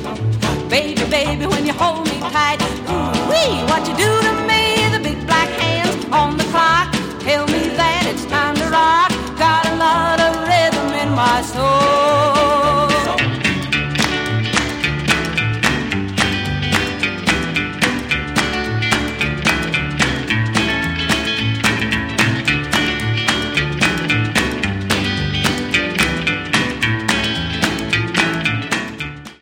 Baby, baby, when you hold me tight, ooh wee, what you do to me?